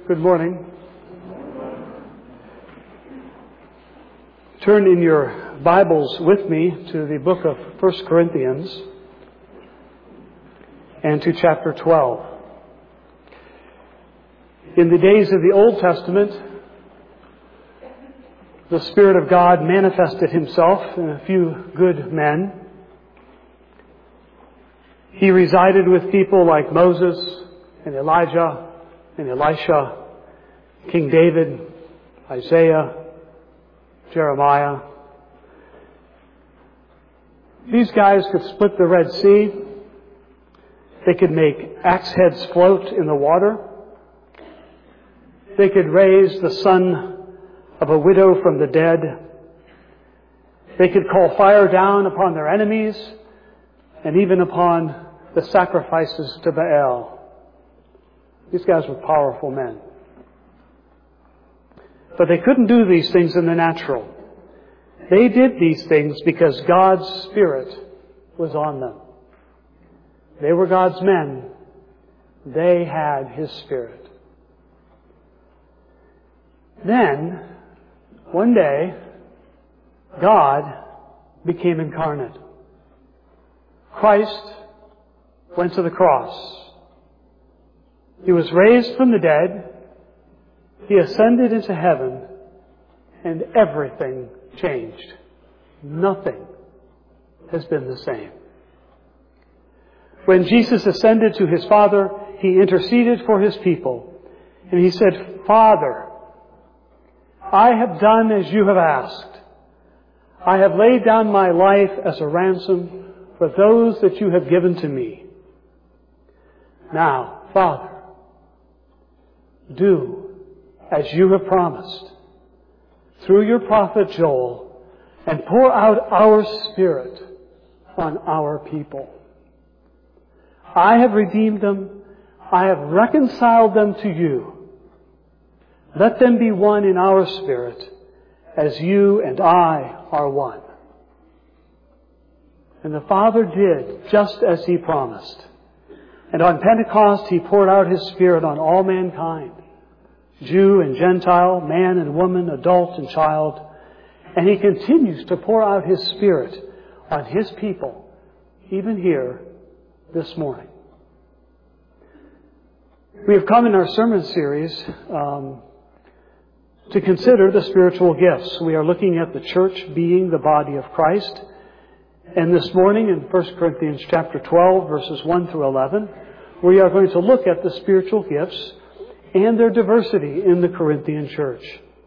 Good morning. Turn in your Bibles with me to the book of 1 Corinthians and to chapter 12. In the days of the Old Testament, the Spirit of God manifested Himself in a few good men. He resided with people like Moses and Elijah and Elisha, King David, Isaiah, Jeremiah. These guys could split the Red Sea. They could make axe heads float in the water. They could raise the son of a widow from the dead. They could call fire down upon their enemies and even upon the sacrifices to Baal. These guys were powerful men. But they couldn't do these things in the natural. They did these things because God's Spirit was on them. They were God's men. They had His Spirit. Then, one day, God became incarnate. Christ went to the cross. He was raised from the dead. He ascended into heaven, and everything changed. Nothing has been the same. When Jesus ascended to His Father, He interceded for His people. And He said, "Father, I have done as you have asked. I have laid down my life as a ransom for those that you have given to me. Now, Father, do as you have promised through your prophet Joel, and pour out our Spirit on our people. I have redeemed them. I have reconciled them to you. Let them be one in our spirit, as you and I are one." And the Father did just as He promised. And on Pentecost, He poured out His Spirit on all mankind, Jew and Gentile, man and woman, adult and child. And He continues to pour out His Spirit on His people, even here this morning. We have come in our sermon series to consider the spiritual gifts. We are looking at the church being the body of Christ. And this morning in 1 Corinthians chapter 12, verses 1 through 11, we are going to look at the spiritual gifts and their diversity in the Corinthian church.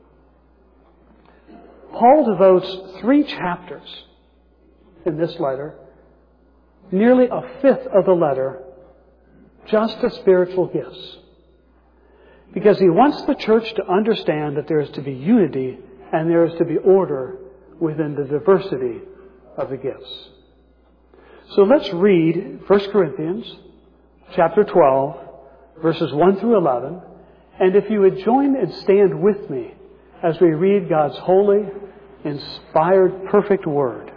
Paul devotes 3 chapters in this letter, nearly a fifth of the letter, just to spiritual gifts. Because he wants the church to understand that there is to be unity and there is to be order within the diversity of the gifts. So let's read 1 Corinthians chapter 12, verses 1 through 11. And if you would join and stand with me as we read God's holy, inspired, perfect Word.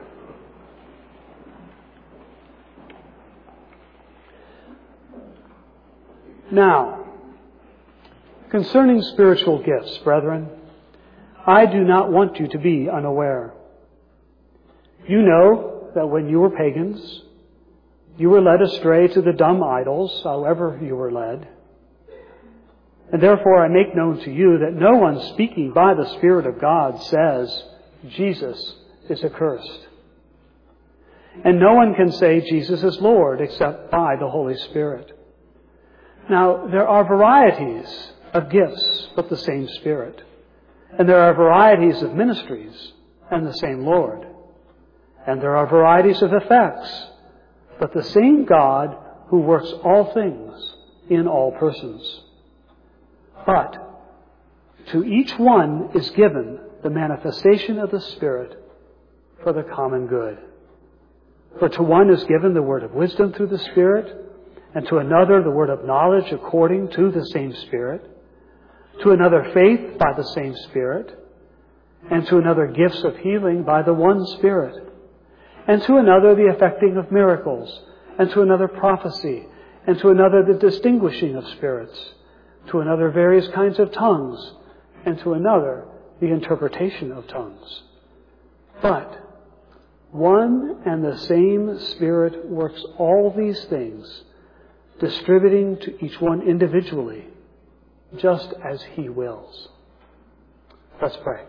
Now, concerning spiritual gifts, brethren, I do not want you to be unaware. You know that when you were pagans, you were led astray to the dumb idols, however you were led. And therefore I make known to you that no one speaking by the Spirit of God says, Jesus is accursed. And no one can say Jesus is Lord except by the Holy Spirit. Now, there are varieties of gifts, but the same Spirit. And there are varieties of ministries, and the same Lord. And there are varieties of effects, but the same God who works all things in all persons. But to each one is given the manifestation of the Spirit for the common good. For to one is given the word of wisdom through the Spirit, and to another the word of knowledge according to the same Spirit, to another faith by the same Spirit, and to another gifts of healing by the one Spirit, and to another the effecting of miracles, and to another prophecy, and to another the distinguishing of spirits, to another various kinds of tongues, and to another the interpretation of tongues. But one and the same Spirit works all these things, distributing to each one individually, just as He wills. Let's pray.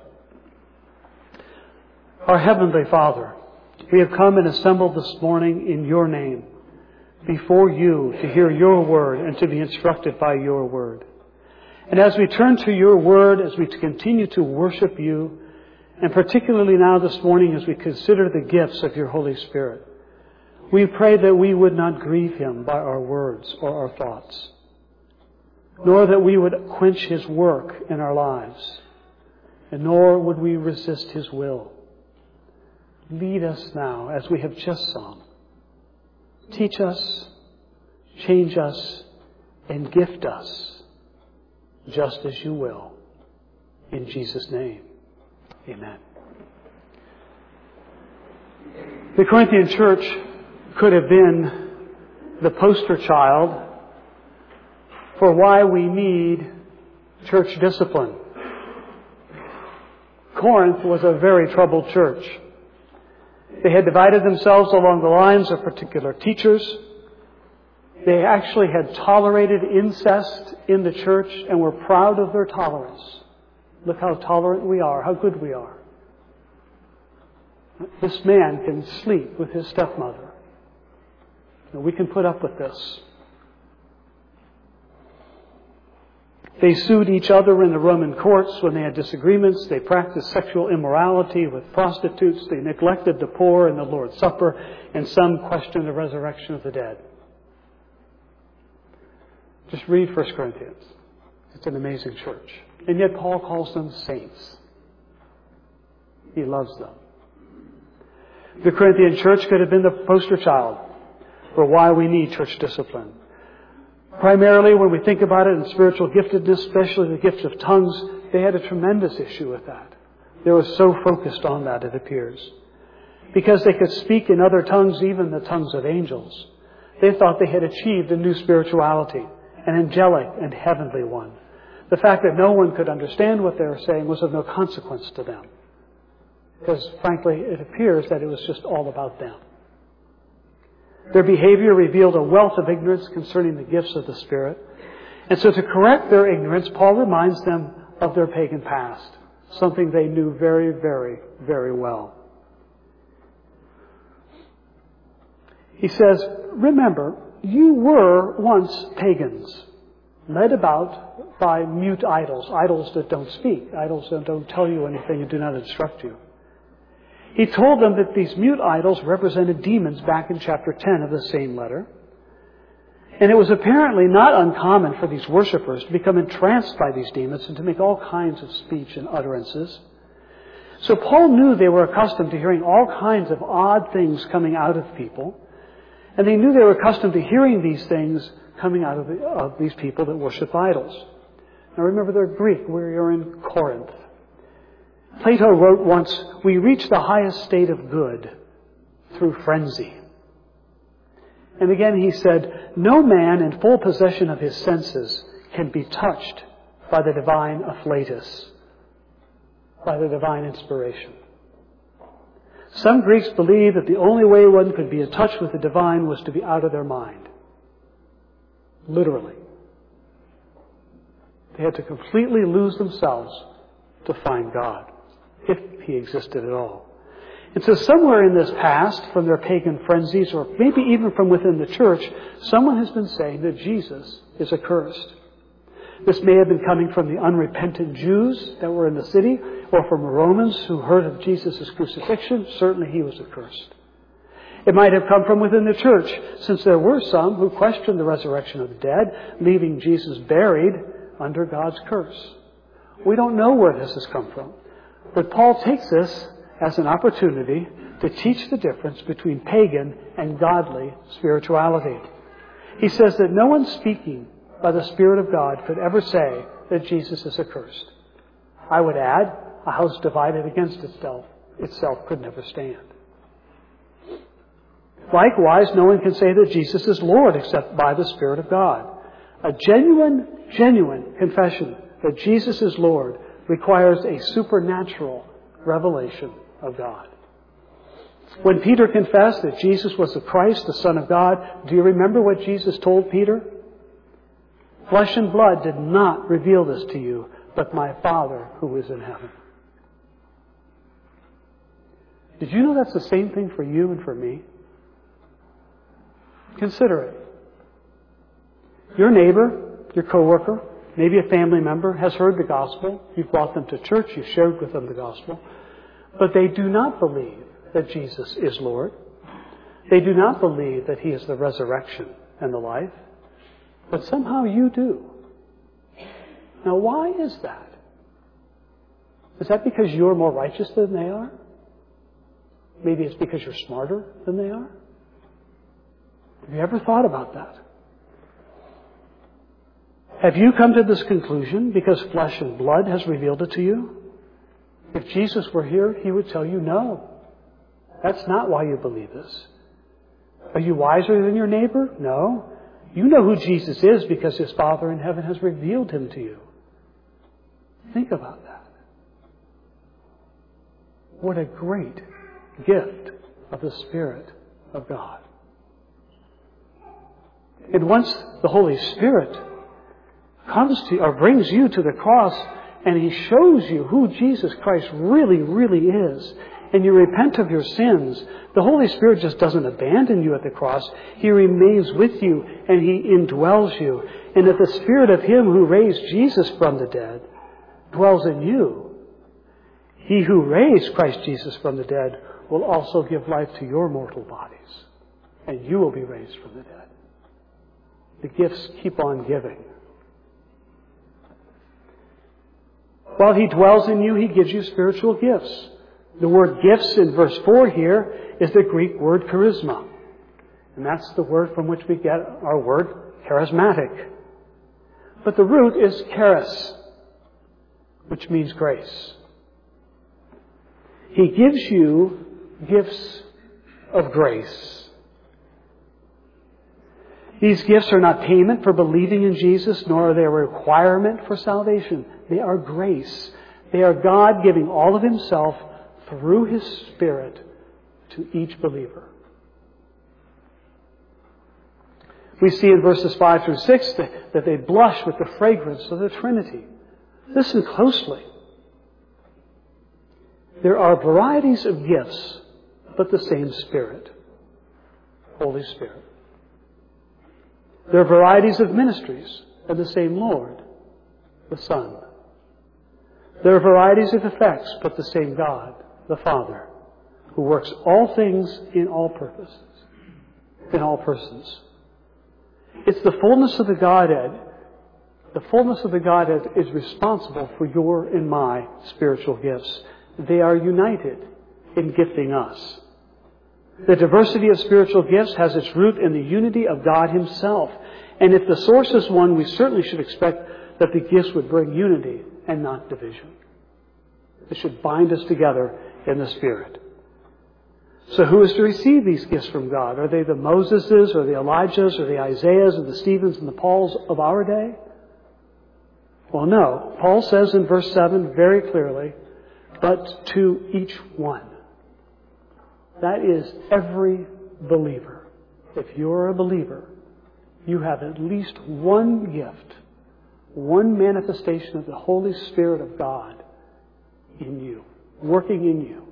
Our Heavenly Father, we have come and assembled this morning in Your name, before You, to hear Your word and to be instructed by Your word. And as we turn to Your word, as we continue to worship You, and particularly now this morning as we consider the gifts of Your Holy Spirit, we pray that we would not grieve Him by our words or our thoughts, nor that we would quench His work in our lives, and nor would we resist His will. Lead us now as we have just sung. Teach us, change us, and gift us, just as You will. In Jesus' name, amen. The Corinthian church could have been the poster child for why we need church discipline. Corinth was a very troubled church. They had divided themselves along the lines of particular teachers. They actually had tolerated incest in the church and were proud of their tolerance. Look how tolerant we are, how good we are. This man can sleep with his stepmother. And we can put up with this. They sued each other in the Roman courts when they had disagreements. They practiced sexual immorality with prostitutes. They neglected the poor in the Lord's Supper. And some questioned the resurrection of the dead. Just read 1 Corinthians. It's an amazing church. And yet Paul calls them saints. He loves them. The Corinthian church could have been the poster child for why we need church discipline. Primarily, when we think about it in spiritual giftedness, especially the gift of tongues, they had a tremendous issue with that. They were so focused on that, it appears. Because they could speak in other tongues, even the tongues of angels. They thought they had achieved a new spirituality, an angelic and heavenly one. The fact that no one could understand what they were saying was of no consequence to them. Because, frankly, it appears that it was just all about them. Their behavior revealed a wealth of ignorance concerning the gifts of the Spirit. And so to correct their ignorance, Paul reminds them of their pagan past, something they knew very, very, very well. He says, remember, you were once pagans, led about by mute idols, idols that don't speak, idols that don't tell you anything and do not instruct you. He told them that these mute idols represented demons back in chapter 10 of the same letter. And it was apparently not uncommon for these worshippers to become entranced by these demons and to make all kinds of speech and utterances. So Paul knew they were accustomed to hearing all kinds of odd things coming out of people. And they knew they were accustomed to hearing these things coming out of these people that worship idols. Now remember, they're Greek. We're in Corinth. Plato wrote once, we reach the highest state of good through frenzy. And again he said, no man in full possession of his senses can be touched by the divine afflatus, by the divine inspiration. Some Greeks believed that the only way one could be in touch with the divine was to be out of their mind. Literally. They had to completely lose themselves to find God, if He existed at all. And so somewhere in this past, from their pagan frenzies, or maybe even from within the church, someone has been saying that Jesus is accursed. This may have been coming from the unrepentant Jews that were in the city, or from Romans who heard of Jesus' crucifixion. Certainly He was accursed. It might have come from within the church, since there were some who questioned the resurrection of the dead, leaving Jesus buried under God's curse. We don't know where this has come from. But Paul takes this as an opportunity to teach the difference between pagan and godly spirituality. He says that no one speaking by the Spirit of God could ever say that Jesus is accursed. I would add, a house divided against itself could never stand. Likewise, no one can say that Jesus is Lord except by the Spirit of God. A genuine confession that Jesus is Lord requires a supernatural revelation of God. When Peter confessed that Jesus was the Christ, the Son of God, do you remember what Jesus told Peter? Flesh and blood did not reveal this to you, but my Father who is in heaven. Did you know that's the same thing for you and for me? Consider it. Your neighbor, your coworker, maybe a family member has heard the gospel. You've brought them to church. You've shared with them the gospel. But they do not believe that Jesus is Lord. They do not believe that He is the resurrection and the life. But somehow you do. Now, why is that? Is that because you're more righteous than they are? Maybe it's because you're smarter than they are? Have you ever thought about that? Have you come to this conclusion because flesh and blood has revealed it to you? If Jesus were here, He would tell you no. That's not why you believe this. Are you wiser than your neighbor? No. You know who Jesus is because His Father in heaven has revealed Him to you. Think about that. What a great gift of the Spirit of God. And once the Holy Spirit comes to or brings you to the cross and He shows you who Jesus Christ really, really is, and you repent of your sins, the Holy Spirit just doesn't abandon you at the cross. He remains with you and He indwells you. And if the Spirit of Him who raised Jesus from the dead dwells in you, He who raised Christ Jesus from the dead will also give life to your mortal bodies, and you will be raised from the dead. The gifts keep on giving. While He dwells in you, He gives you spiritual gifts. The word gifts in verse 4 here is the Greek word charisma. And that's the word from which we get our word charismatic. But the root is charis, which means grace. He gives you gifts of grace. These gifts are not payment for believing in Jesus, nor are they a requirement for salvation. They are grace. They are God giving all of Himself through His Spirit to each believer. We see in verses 5 through 6 that they blush with the fragrance of the Trinity. Listen closely. There are varieties of gifts, but the same Spirit, Holy Spirit. There are varieties of ministries, and the same Lord, the Son. There are varieties of effects, but the same God, the Father, who works all things in all purposes, in all persons. It's the fullness of the Godhead. The fullness of the Godhead is responsible for your and my spiritual gifts. They are united in gifting us. The diversity of spiritual gifts has its root in the unity of God Himself. And if the source is one, we certainly should expect that the gifts would bring unity and not division. It should bind us together in the Spirit. So who is to receive these gifts from God? Are they the Moseses or the Elijahs or the Isaiahs or the Stephens and the Pauls of our day? Well, no. Paul says in verse 7 very clearly, but to each one. That is every believer. If you're a believer, you have at least one gift, one manifestation of the Holy Spirit of God in you, working in you.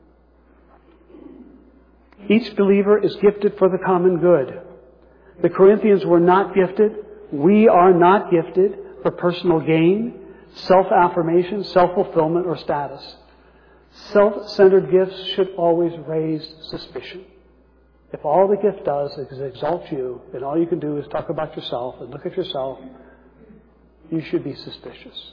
Each believer is gifted for the common good. The Corinthians were not gifted. We are not gifted for personal gain, self-affirmation, self-fulfillment, or status. Self-centered gifts should always raise suspicion. If all the gift does is exalt you, and all you can do is talk about yourself and look at yourself, you should be suspicious.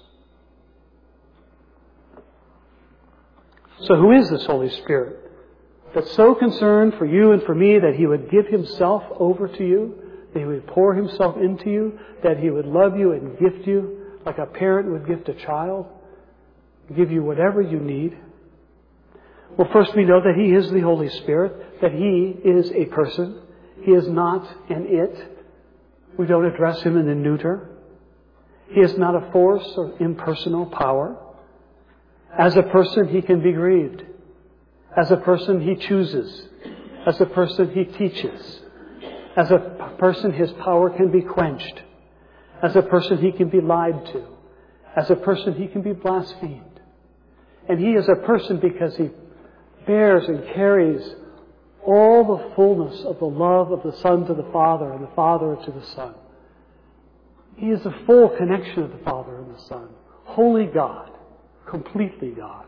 So who is this Holy Spirit that's so concerned for you and for me that He would give Himself over to you, that He would pour Himself into you, that He would love you and gift you like a parent would gift a child, give you whatever you need? Well, first we know that He is the Holy Spirit, that He is a person. He is not an it. We don't address him in the neuter. He is not a force or impersonal power. As a person, he can be grieved. As a person, he chooses. As a person, he teaches. As a person, his power can be quenched. As a person, he can be lied to. As a person, he can be blasphemed. And he is a person because he bears and carries all the fullness of the love of the Son to the Father and the Father to the Son. He is a full connection of the Father and the Son. Holy God. Completely God.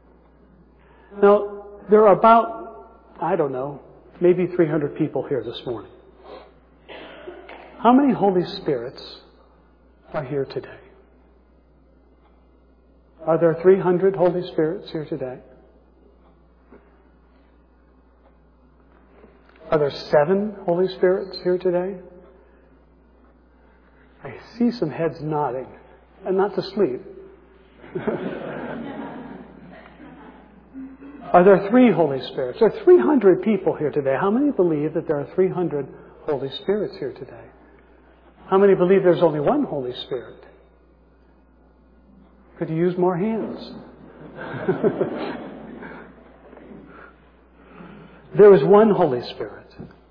Now, there are about, maybe 300 people here this morning. How many Holy Spirits are here today? Are there 300 Holy Spirits here today? Are there 7 Holy Spirits here today? I see some heads nodding, and not to sleep. Are there 3 Holy Spirits? There are 300 people here today. How many believe that there are 300 Holy Spirits here today? How many believe there's only one Holy Spirit? Could you use more hands? There is one Holy Spirit.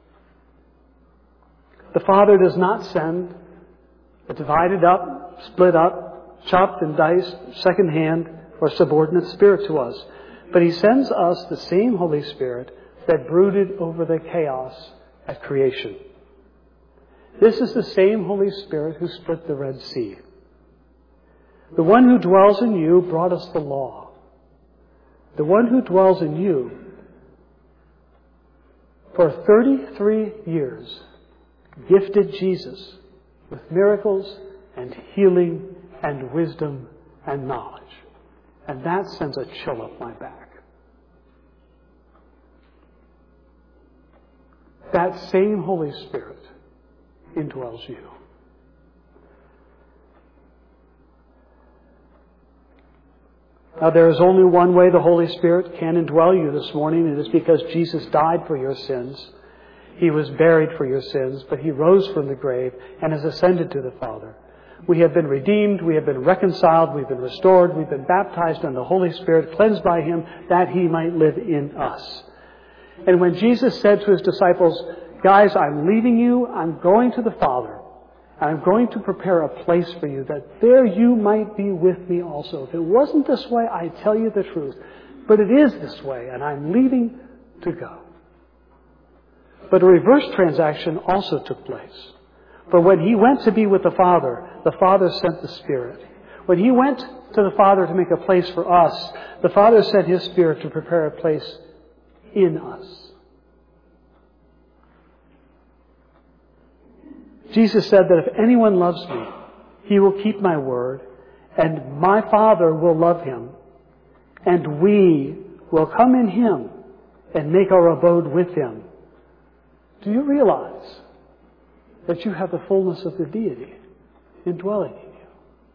The Father does not send a divided up, split up, chopped and diced, second-hand, or subordinate spirit to us. But He sends us the same Holy Spirit that brooded over the chaos at creation. This is the same Holy Spirit who split the Red Sea. The one who dwells in you brought us the law. The one who dwells in you for 33 years gifted Jesus with miracles and healing and wisdom and knowledge. And that sends a chill up my back. That same Holy Spirit indwells you. Now, there is only one way the Holy Spirit can indwell you this morning. It is because Jesus died for your sins. He was buried for your sins, but He rose from the grave and has ascended to the Father. We have been redeemed, we have been reconciled, we've been restored, we've been baptized in the Holy Spirit, cleansed by Him, that He might live in us. And when Jesus said to His disciples, guys, I'm leaving you, I'm going to the Father, and I'm going to prepare a place for you, that there you might be with me also. If it wasn't this way, I tell you the truth. But it is this way, and I'm leaving to go. But a reverse transaction also took place. For when He went to be with the Father sent the Spirit. When He went to the Father to make a place for us, the Father sent His Spirit to prepare a place in us. Jesus said that if anyone loves me, he will keep my word, and my Father will love him, and we will come in him and make our abode with him. Do you realize that you have the fullness of the deity indwelling in you?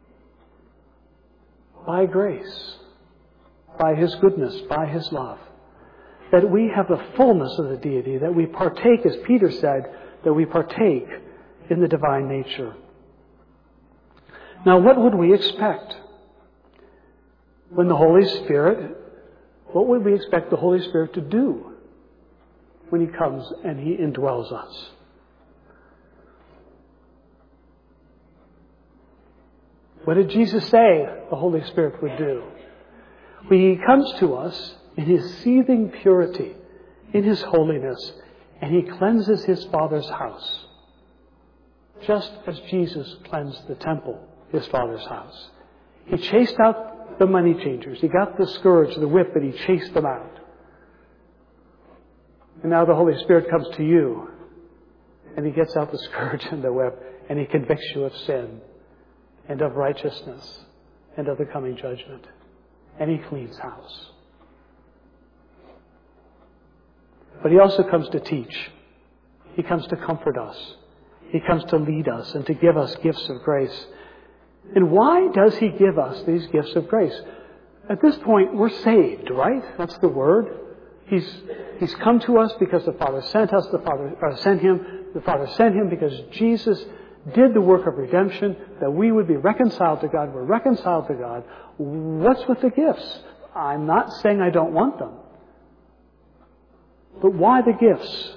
By grace, by His goodness, by His love. That we have the fullness of the deity, that we partake, as Peter said, that we partake in the divine nature. Now, what would we expect when the Holy Spirit, what would we expect the Holy Spirit to do when He comes and He indwells us? What did Jesus say the Holy Spirit would do? When He comes to us in His seething purity, in His holiness, and He cleanses His Father's house. Just as Jesus cleansed the temple, His Father's house. He chased out the money changers. He got the scourge, the whip, and He chased them out. And now the Holy Spirit comes to you, and He gets out the scourge and the whip, and He convicts you of sin, and of righteousness, and of the coming judgment. And He cleans house. But He also comes to teach. He comes to comfort us. He comes to lead us and to give us gifts of grace. And why does He give us these gifts of grace? At this point, we're saved, right? That's the word. He's come to us because the Father sent us. The Father sent Him. The Father sent Him because Jesus did the work of redemption, that we would be reconciled to God. We're reconciled to God. What's with the gifts? I'm not saying I don't want them. But why the gifts?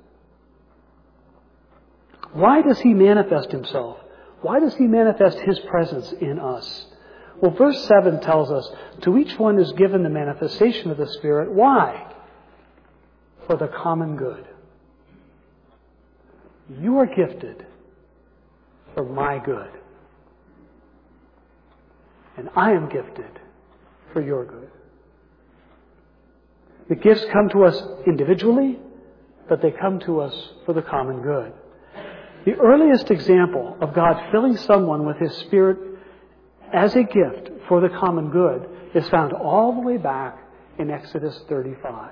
Why does He manifest Himself? Why does He manifest His presence in us? Well, verse 7 tells us, to each one is given the manifestation of the Spirit. Why? For the common good. You are gifted for my good. And I am gifted for your good. The gifts come to us individually, but they come to us for the common good. The earliest example of God filling someone with His Spirit as a gift for the common good is found all the way back in Exodus 35.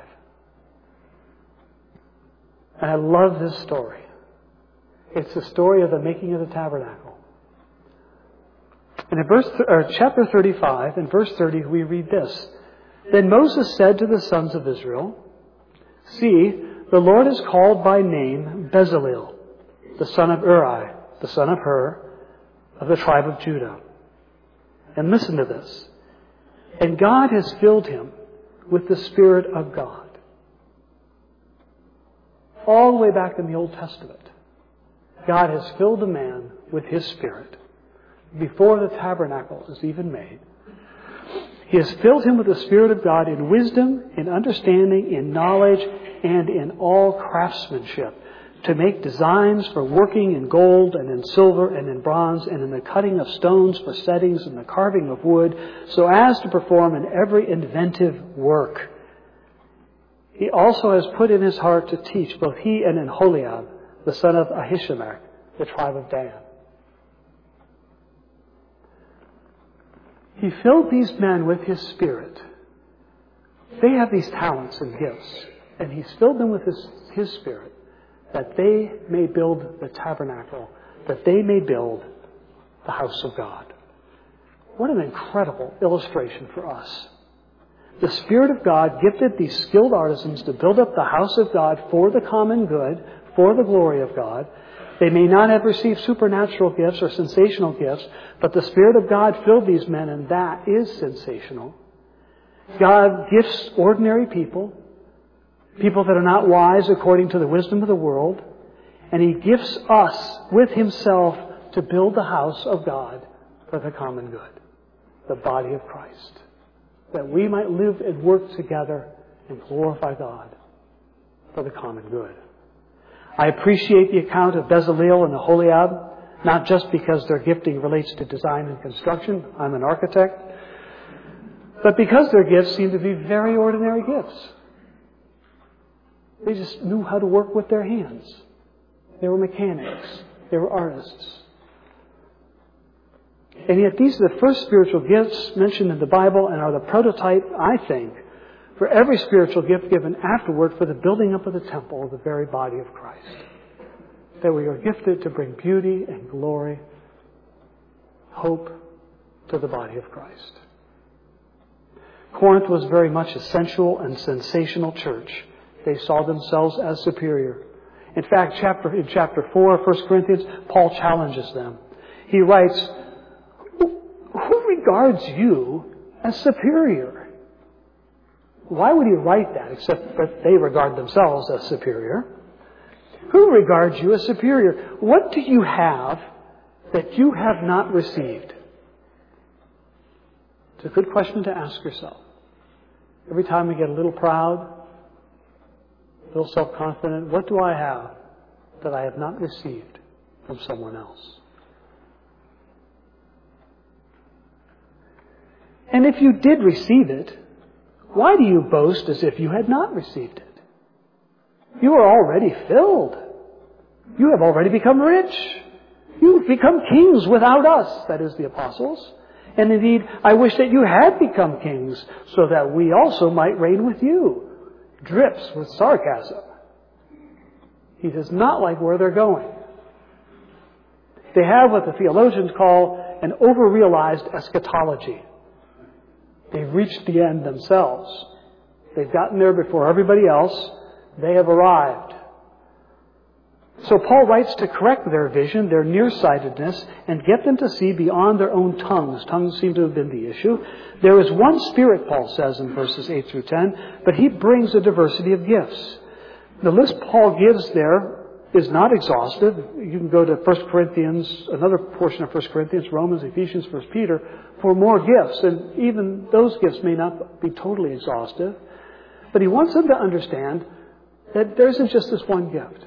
And I love this story. It's the story of the making of the tabernacle. And in chapter 35, in verse 30, we read this. Then Moses said to the sons of Israel, see, the Lord is called by name Bezalel, the son of Uri, the son of Hur, of the tribe of Judah. And listen to this. And God has filled him with the Spirit of God. All the way back in the Old Testament, God has filled a man with His Spirit before the tabernacle is even made. He has filled him with the Spirit of God in wisdom, in understanding, in knowledge, and in all craftsmanship, to make designs for working in gold and in silver and in bronze and in the cutting of stones for settings and the carving of wood, so as to perform in every inventive work. He also has put in his heart to teach, both he and in Oholiab, the son of Ahisamach, the tribe of Dan. He filled these men with His Spirit. They have these talents and gifts, and He's filled them with His Spirit, that they may build the tabernacle, that they may build the house of God. What an incredible illustration for us. The Spirit of God gifted these skilled artisans to build up the house of God for the common good, for the glory of God. They may not have received supernatural gifts or sensational gifts, but the Spirit of God filled these men, and that is sensational. God gifts ordinary people that are not wise according to the wisdom of the world, and He gifts us with Himself to build the house of God for the common good, the body of Christ, that we might live and work together and glorify God for the common good. I appreciate the account of Bezalel and Oholiab, not just because their gifting relates to design and construction. I'm an architect. But because their gifts seem to be very ordinary gifts. They just knew how to work with their hands. They were mechanics. They were artists. And yet these are the first spiritual gifts mentioned in the Bible and are the prototype, I think, for every spiritual gift given afterward for the building up of the temple of the very body of Christ. That we are gifted to bring beauty and glory, hope to the body of Christ. Corinth was very much a sensual and sensational church. They saw themselves as superior. In fact, in chapter 4 of 1 Corinthians, Paul challenges them. He writes, who regards you as superior? Why would he write that except that they regard themselves as superior? Who regards you as superior? What do you have that you have not received? It's a good question to ask yourself. Every time we get a little proud, a little self-confident, what do I have that I have not received from someone else? And if you did receive it, why do you boast as if you had not received it? You are already filled. You have already become rich. You've become kings without us, that is the apostles. And indeed, I wish that you had become kings so that we also might reign with you. Drips with sarcasm. He does not like where they're going. They have what the theologians call an over-realized eschatology. They've reached the end themselves. They've gotten there before everybody else. They have arrived. So Paul writes to correct their vision, their nearsightedness, and get them to see beyond their own tongues. Tongues seem to have been the issue. There is one Spirit, Paul says in verses 8 through 10, but He brings a diversity of gifts. The list Paul gives there is not exhaustive. You can go to 1 Corinthians, another portion of 1 Corinthians, Romans, Ephesians, 1 Peter, for more gifts. And even those gifts may not be totally exhaustive. But he wants them to understand that there isn't just this one gift.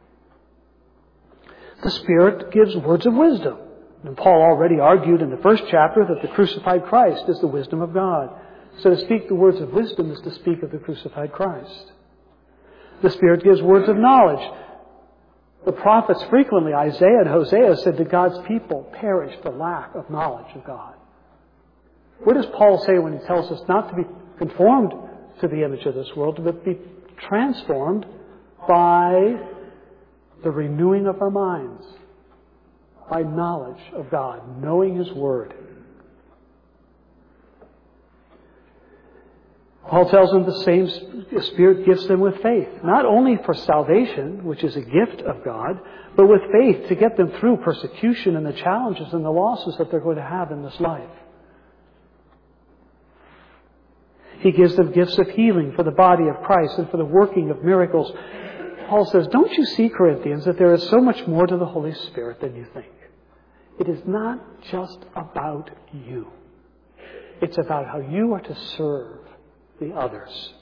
The Spirit gives words of wisdom. And Paul already argued in the first chapter that the crucified Christ is the wisdom of God. So to speak the words of wisdom is to speak of the crucified Christ. The Spirit gives words of knowledge. The prophets frequently, Isaiah and Hosea, said that God's people perish for lack of knowledge of God. What does Paul say when he tells us not to be conformed to the image of this world, but be transformed by the renewing of our minds, by knowledge of God, knowing His Word? Paul tells them the same Spirit gives them with faith, not only for salvation, which is a gift of God, but with faith to get them through persecution and the challenges and the losses that they're going to have in this life. He gives them gifts of healing for the body of Christ and for the working of miracles. Paul says, don't you see, Corinthians, that there is so much more to the Holy Spirit than you think? It is not just about you. It's about how you are to serve the others.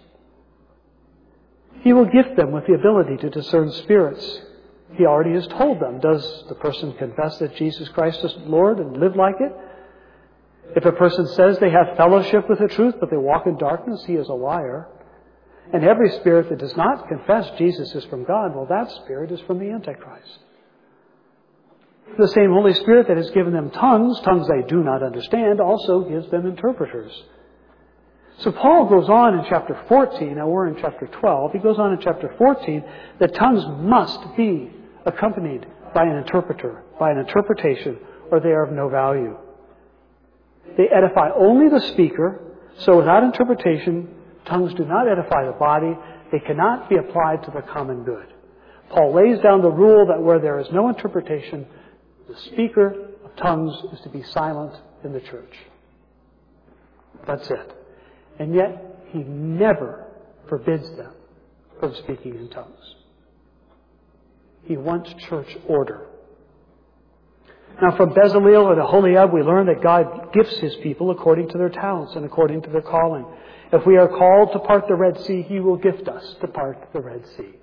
He will gift them with the ability to discern spirits. He already has told them, does the person confess that Jesus Christ is Lord and live like it? If a person says they have fellowship with the truth, but they walk in darkness, he is a liar. And every spirit that does not confess Jesus is from God, well, that spirit is from the Antichrist. The same Holy Spirit that has given them tongues they do not understand, also gives them interpreters. So Paul goes on in chapter 14, now we're in chapter 12, he goes on in chapter 14 that tongues must be accompanied by an interpreter, by an interpretation, or they are of no value. They edify only the speaker, so without interpretation, tongues do not edify the body. They cannot be applied to the common good. Paul lays down the rule that where there is no interpretation, the speaker of tongues is to be silent in the church. That's it. And yet, he never forbids them from speaking in tongues. He wants church order. Now, from Bezaleel and Aholiab, we learn that God gifts His people according to their talents and according to their calling. If we are called to part the Red Sea, He will gift us to part the Red Sea.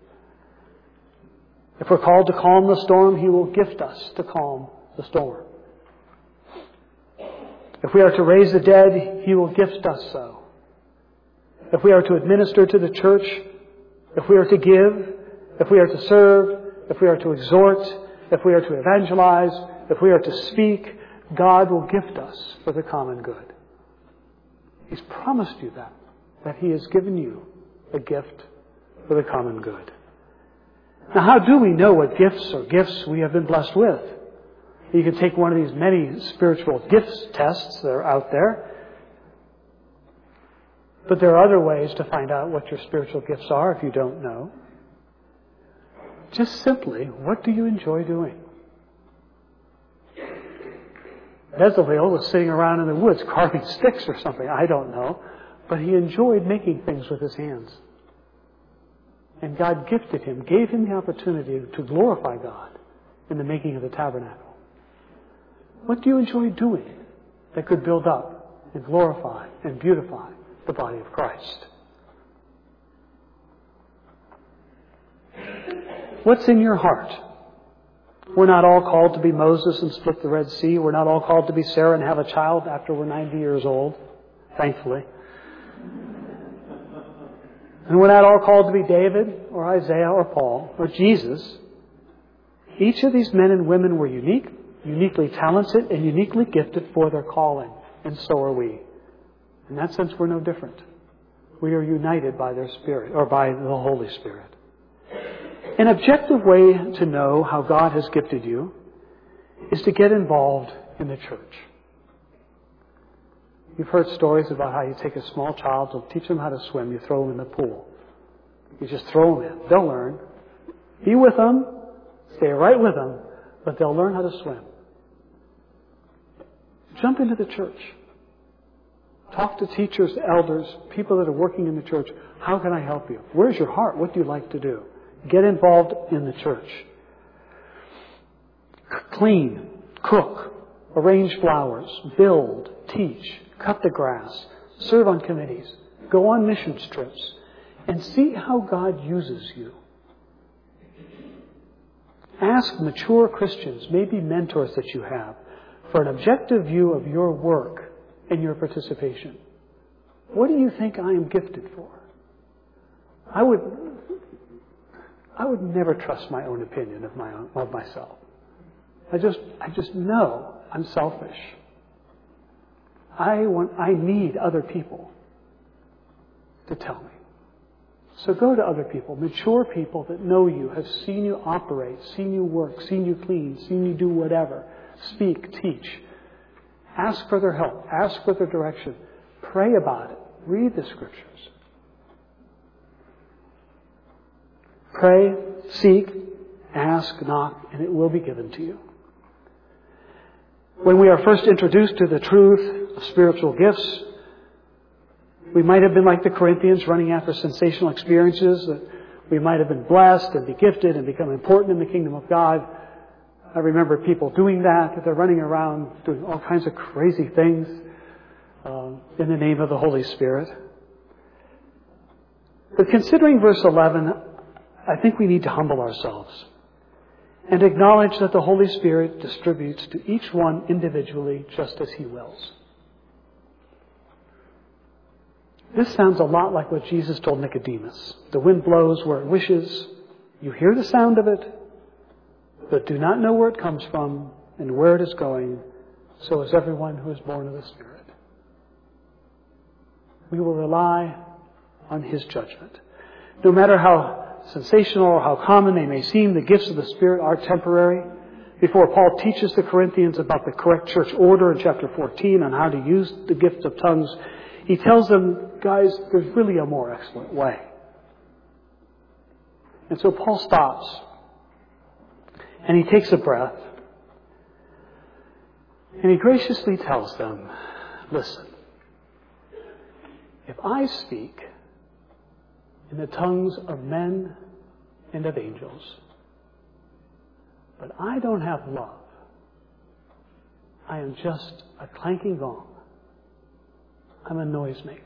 If we're called to calm the storm, He will gift us to calm the storm. If we are to raise the dead, He will gift us so. If we are to administer to the church, if we are to give, if we are to serve, if we are to exhort, if we are to evangelize, if we are to speak, God will gift us for the common good. He's promised you that He has given you a gift for the common good. Now, how do we know what gifts we have been blessed with? You can take one of these many spiritual gifts tests that are out there. But there are other ways to find out what your spiritual gifts are if you don't know. Just simply, what do you enjoy doing? Bezaleel was sitting around in the woods carving sticks or something. I don't know. But he enjoyed making things with his hands. And God gifted him, gave him the opportunity to glorify God in the making of the tabernacle. What do you enjoy doing that could build up and glorify and beautify the body of Christ? What's in your heart? We're not all called to be Moses and split the Red Sea. We're not all called to be Sarah and have a child after we're 90 years old, thankfully. And we're not all called to be David or Isaiah or Paul or Jesus. Each of these men and women were unique, uniquely talented, and uniquely gifted for their calling. And so are we. In that sense, we're no different. We are united by their Spirit, or by the Holy Spirit. An objective way to know how God has gifted you is to get involved in the church. You've heard stories about how you take a small child to teach them how to swim. You throw them in the pool. You just throw them in. They'll learn. Be with them. Stay right with them, but they'll learn how to swim. Jump into the church. Talk to teachers, elders, people that are working in the church. How can I help you? Where's your heart? What do you like to do? Get involved in the church. Clean, cook, arrange flowers, build, teach, cut the grass, serve on committees, go on mission trips, and see how God uses you. Ask mature Christians, maybe mentors that you have, for an objective view of your work and your participation. What do you think I am gifted for? I would never trust my own opinion of myself. I just know I'm selfish. I need other people to tell me. So go to other people, mature people that know you, have seen you operate, seen you work, seen you clean, seen you do whatever. Speak, teach. Ask for their help. Ask for their direction. Pray about it. Read the Scriptures. Pray, seek, ask, knock, and it will be given to you. When we are first introduced to the truth of spiritual gifts, we might have been like the Corinthians, running after sensational experiences. We might have been blessed and be gifted and become important in the kingdom of God. I remember people doing that. They're running around doing all kinds of crazy things in the name of the Holy Spirit. But considering verse 11, I think we need to humble ourselves and acknowledge that the Holy Spirit distributes to each one individually just as He wills. This sounds a lot like what Jesus told Nicodemus. The wind blows where it wishes. You hear the sound of it, but do not know where it comes from and where it is going. So is everyone who is born of the Spirit. We will rely on His judgment. No matter how sensational or how common they may seem, the gifts of the Spirit are temporary. Before Paul teaches the Corinthians about the correct church order in chapter 14 on how to use the gift of tongues, he tells them, guys, there's really a more excellent way. And so Paul stops and he takes a breath and he graciously tells them, listen, if I speak in the tongues of men and of angels, but I don't have love, I am just a clanking gong. I'm a noisemaker.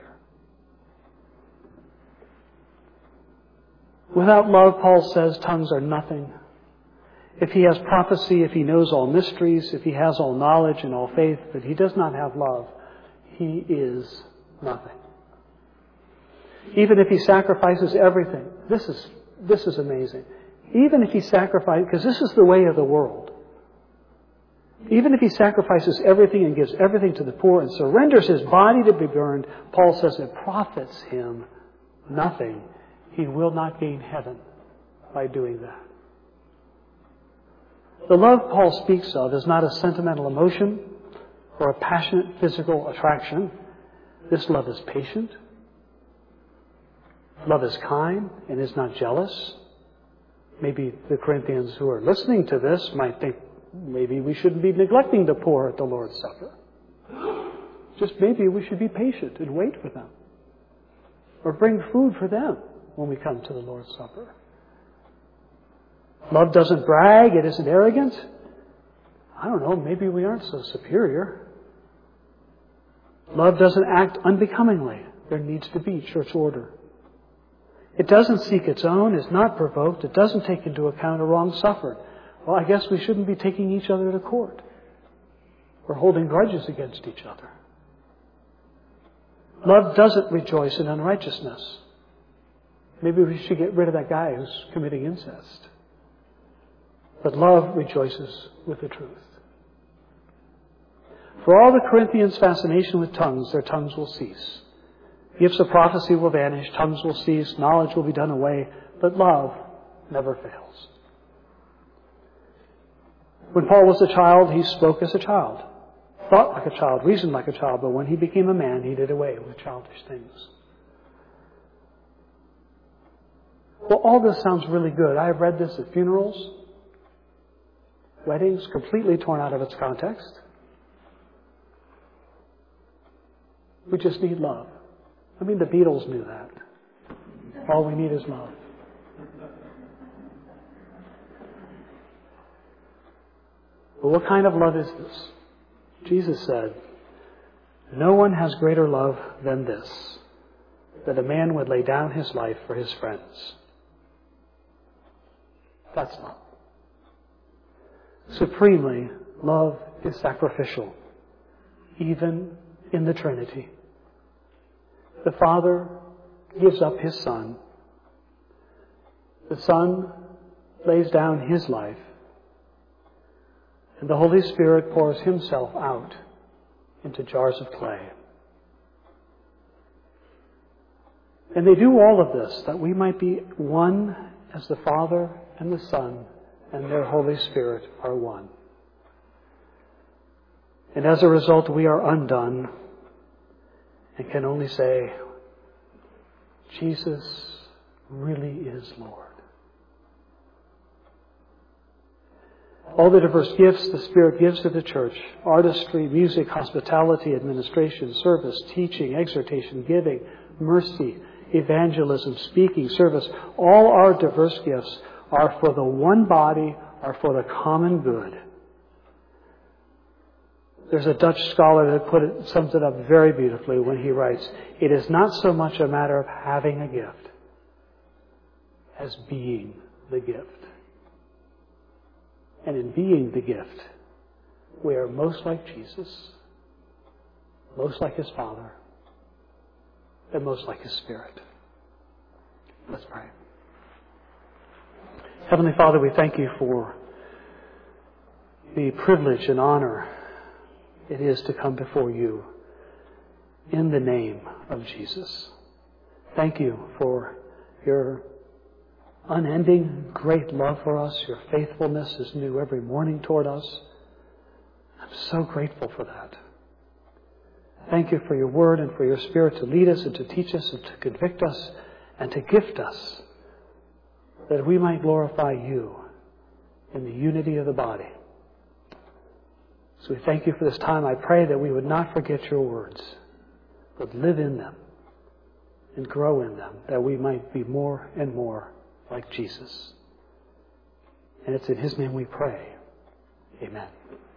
Without love, Paul says, tongues are nothing. If he has prophecy, if he knows all mysteries, if he has all knowledge and all faith, but he does not have love, he is nothing. Even if he sacrifices everything, this is amazing. Even if he sacrifices, because this is the way of the world. Even if he sacrifices everything and gives everything to the poor and surrenders his body to be burned, Paul says it profits him nothing. He will not gain heaven by doing that. The love Paul speaks of is not a sentimental emotion or a passionate physical attraction. This love is patient. Love is kind and is not jealous. Maybe the Corinthians who are listening to this might think, maybe we shouldn't be neglecting the poor at the Lord's Supper. Just maybe we should be patient and wait for them. Or bring food for them when we come to the Lord's Supper. Love doesn't brag. It isn't arrogant. I don't know, maybe we aren't so superior. Love doesn't act unbecomingly. There needs to be church order. It doesn't seek its own, is not provoked. It doesn't take into account a wrong suffered. Well, I guess we shouldn't be taking each other to court or holding grudges against each other. Love doesn't rejoice in unrighteousness. Maybe we should get rid of that guy who's committing incest. But love rejoices with the truth. For all the Corinthians' fascination with tongues, their tongues will cease. Gifts of prophecy will vanish, tongues will cease, knowledge will be done away, but love never fails. When Paul was a child, he spoke as a child, thought like a child, reasoned like a child, but when he became a man, he did away with childish things. Well, all this sounds really good. I have read this at funerals. weddings completely torn out of its context. We just need love. I mean, the Beatles knew that. All we need is love. But what kind of love is this? Jesus said, "No one has greater love than this, that a man would lay down his life for his friends." That's love. Supremely, love is sacrificial, even in the Trinity. The Father gives up His Son. The Son lays down His life. And the Holy Spirit pours Himself out into jars of clay. And they do all of this that we might be one as the Father and the Son and their Holy Spirit are one. And as a result, we are undone and can only say, Jesus really is Lord. All the diverse gifts the Spirit gives to the church, artistry, music, hospitality, administration, service, teaching, exhortation, giving, mercy, evangelism, speaking, service, all our diverse gifts are for the one body, are for the common good. There's a Dutch scholar that sums it up very beautifully when he writes, "It is not so much a matter of having a gift as being the gift. And in being the gift, we are most like Jesus, most like His Father, and most like His Spirit." Let's pray. Heavenly Father, we thank You for the privilege and honor it is to come before You in the name of Jesus. Thank You for Your unending great love for us. Your faithfulness is new every morning toward us. I'm so grateful for that. Thank You for Your Word and for Your Spirit to lead us and to teach us and to convict us and to gift us that we might glorify You in the unity of the body. So we thank You for this time. I pray that we would not forget Your words, but live in them and grow in them, that we might be more and more like Jesus. And it's in His name we pray. Amen.